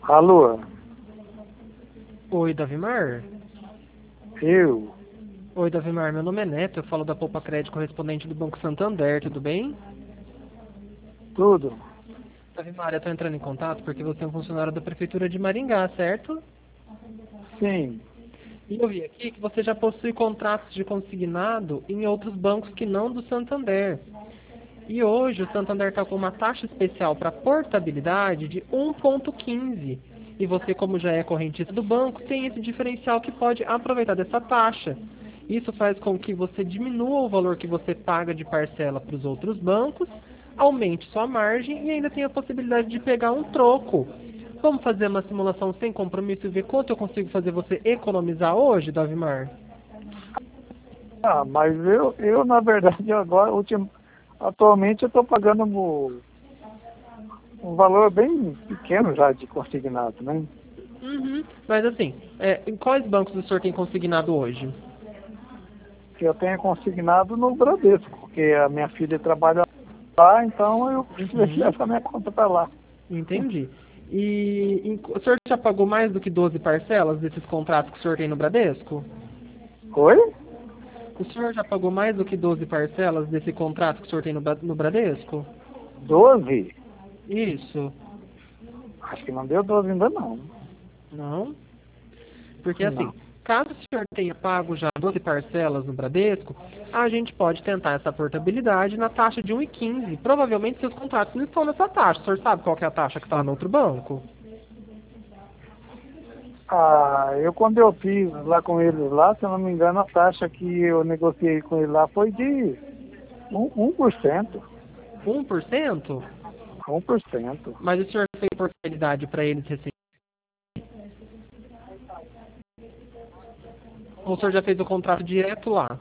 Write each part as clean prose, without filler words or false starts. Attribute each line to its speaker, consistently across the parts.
Speaker 1: Alô?
Speaker 2: Oi, Davimar?
Speaker 1: Eu?
Speaker 2: Oi, Davimar, meu nome é Neto, eu falo da Poupa Crédito, correspondente do Banco Santander, tudo bem?
Speaker 1: Tudo?
Speaker 2: Davimar, eu estou entrando em contato porque você é um funcionário da Prefeitura de Maringá, certo?
Speaker 1: Sim.
Speaker 2: E eu vi aqui que você já possui contratos de consignado em outros bancos que não do Santander. E hoje o Santander está com uma taxa especial para portabilidade de 1,15. E você, como já é correntista do banco, tem esse diferencial que pode aproveitar dessa taxa. Isso faz com que você diminua o valor que você paga de parcela para os outros bancos, aumente sua margem e ainda tem a possibilidade de pegar um troco. Vamos fazer uma simulação sem compromisso e ver quanto eu consigo fazer você economizar hoje, Davimar?
Speaker 1: Mas eu na verdade, atualmente eu estou pagando um valor bem pequeno já de consignado, né?
Speaker 2: Uhum. Mas assim, em quais bancos o senhor tem consignado hoje?
Speaker 1: Que eu tenho consignado no Bradesco, porque a minha filha trabalha lá, então eu preciso
Speaker 2: Uhum.
Speaker 1: levar minha conta para lá.
Speaker 2: Entendi. O senhor já pagou mais do que 12 parcelas desses contratos que o senhor tem no Bradesco?
Speaker 1: Oi?
Speaker 2: O senhor já pagou mais do que 12 parcelas desse contrato que o senhor tem no Bradesco?
Speaker 1: 12?
Speaker 2: Isso.
Speaker 1: Acho que não deu 12 ainda não.
Speaker 2: Não? Porque assim,
Speaker 1: Não.
Speaker 2: caso o senhor tenha pago já 12 parcelas no Bradesco, a gente pode tentar essa portabilidade na taxa de 1,15. Provavelmente seus contratos não estão nessa taxa. O senhor sabe qual que é a taxa que está no outro banco?
Speaker 1: Eu quando eu fiz lá com eles lá, se eu não me engano, a taxa que eu negociei com ele lá foi de 1%.
Speaker 2: 1%?
Speaker 1: 1%.
Speaker 2: Mas o senhor fez portabilidade para eles recentemente? Ou o senhor já fez o contrato direto lá?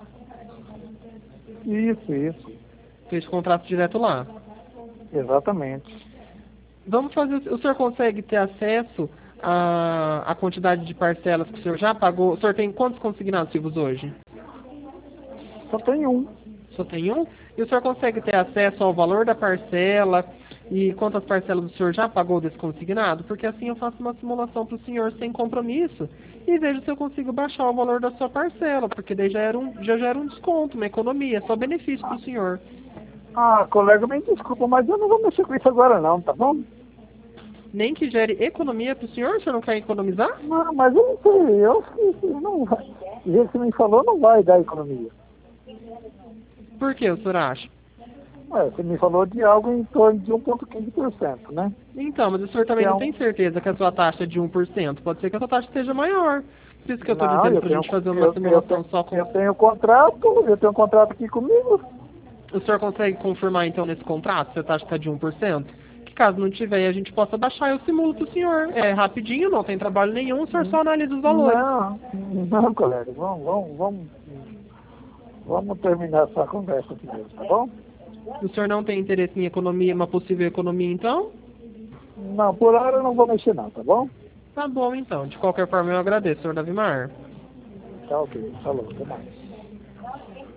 Speaker 1: Isso.
Speaker 2: Fez o contrato direto lá.
Speaker 1: Exatamente.
Speaker 2: Vamos fazer. O senhor consegue ter acesso à quantidade de parcelas que o senhor já pagou? O senhor tem quantos consignados ativos hoje?
Speaker 1: Só tem um.
Speaker 2: Só tem um? E o senhor consegue ter acesso ao valor da parcela e quantas parcelas o senhor já pagou desse consignado? Porque assim eu faço uma simulação para o senhor sem compromisso e vejo se eu consigo baixar o valor da sua parcela, porque daí já gera um desconto, uma economia, só benefício para o senhor.
Speaker 1: Colega, me desculpa, mas eu não vou mexer com isso agora não, tá bom?
Speaker 2: Nem que gere economia para o senhor não quer economizar?
Speaker 1: Não, mas eu não sei, eu acho que não vai. Do jeito que você me falou, não vai dar economia.
Speaker 2: Por que o senhor acha?
Speaker 1: Você me falou de algo em torno de 1,15%, né?
Speaker 2: Então, mas o senhor
Speaker 1: Que
Speaker 2: também
Speaker 1: é
Speaker 2: não
Speaker 1: um...
Speaker 2: tem certeza que a sua taxa é de 1%. Pode ser que a sua taxa esteja maior. Por isso que eu estou
Speaker 1: Não,
Speaker 2: dizendo
Speaker 1: eu
Speaker 2: para a
Speaker 1: tenho,
Speaker 2: gente fazer uma
Speaker 1: eu, eu, tenho,
Speaker 2: simulação só com...
Speaker 1: eu tenho contrato aqui comigo.
Speaker 2: O senhor consegue confirmar, então, nesse contrato, se a taxa está de 1%? Que caso não tiver, a gente possa baixar, eu simulo para o senhor. É rapidinho, não tem trabalho nenhum, o senhor só analisa os valores.
Speaker 1: Não, colega, vamos terminar essa conversa primeiro, tá bom?
Speaker 2: O senhor não tem interesse em economia, uma possível economia, então?
Speaker 1: Não, por hora eu não vou mexer não, tá bom?
Speaker 2: Tá bom, então. De qualquer forma, eu agradeço, senhor Davimar.
Speaker 1: Tá ok, falou, até mais.